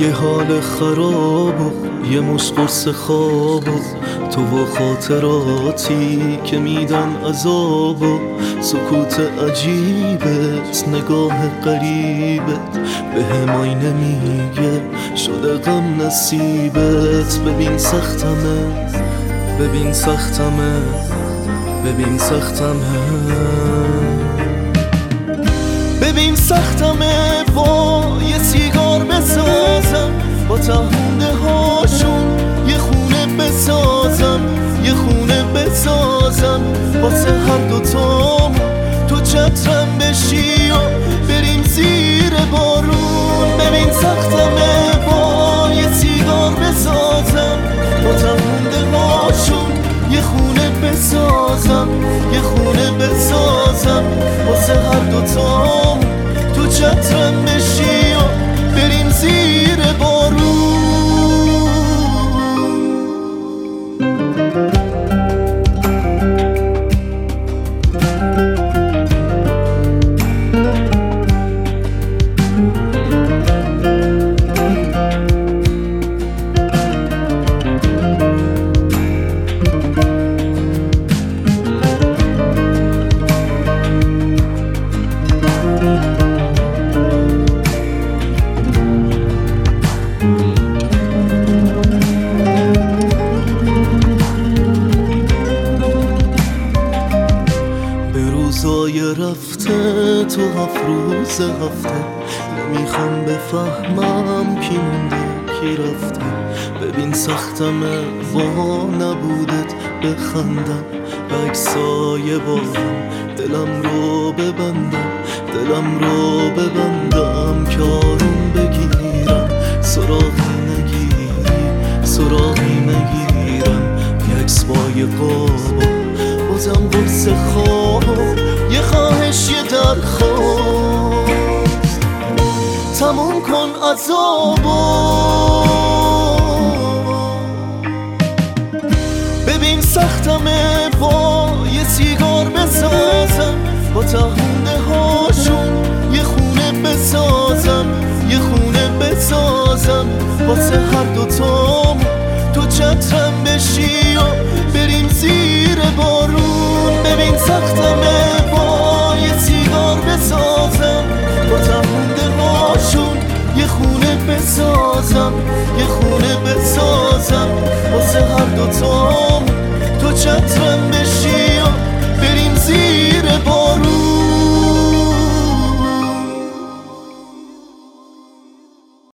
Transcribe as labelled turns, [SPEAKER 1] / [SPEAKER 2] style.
[SPEAKER 1] یه حال خراب و یه مش قرص خواب و تو و خاطراتی که میدن عذاب و سکوت عجیبت، نگاه قریبت به هم آینه میگه شده غم نصیبت. ببین سختمه، ببین سختمه، ببین سختمه، ببین سختمه با یه سیگار بسازم، با تهونده هاشون یه خونه بسازم، یه خونه بسازم واسه هر دوتام، تو چترم بشی و بریم زیر بارون. ببین سختمه با یه سیگار بسازم، با تهونده هاشون یه خونه بسازم، یه خونه بسازم واسه هر دوتام، تو چترم بشی و بریم زیر بارون. روزای رفته تو 7 روز هفته، نمیخوام بفهمم کی مونده کی رفته. ببین سختمه با نبودت بخندم، به عکسای بارم دلم رو ببندم، دلم رو ببندم که آروم بگیرم، سراغی نگیری سراغی نگیرم. یه عکس با یه قاب بازم قرص خواب، یه خواهش یه درخواست، تموم کن عذابو. ببین سختمه با یه سیگار بسازم، با تهونده هاشون یه خونه بسازم، یه خونه بسازم واسه هر دوتام، تو چترم بشی و بریم زیر بارون. ببین سختمه با یه سیگار بسازم، با تهونده هاشون یه خونه بسازم، یه خونه بسازم واسه هر دوتام، تو چترم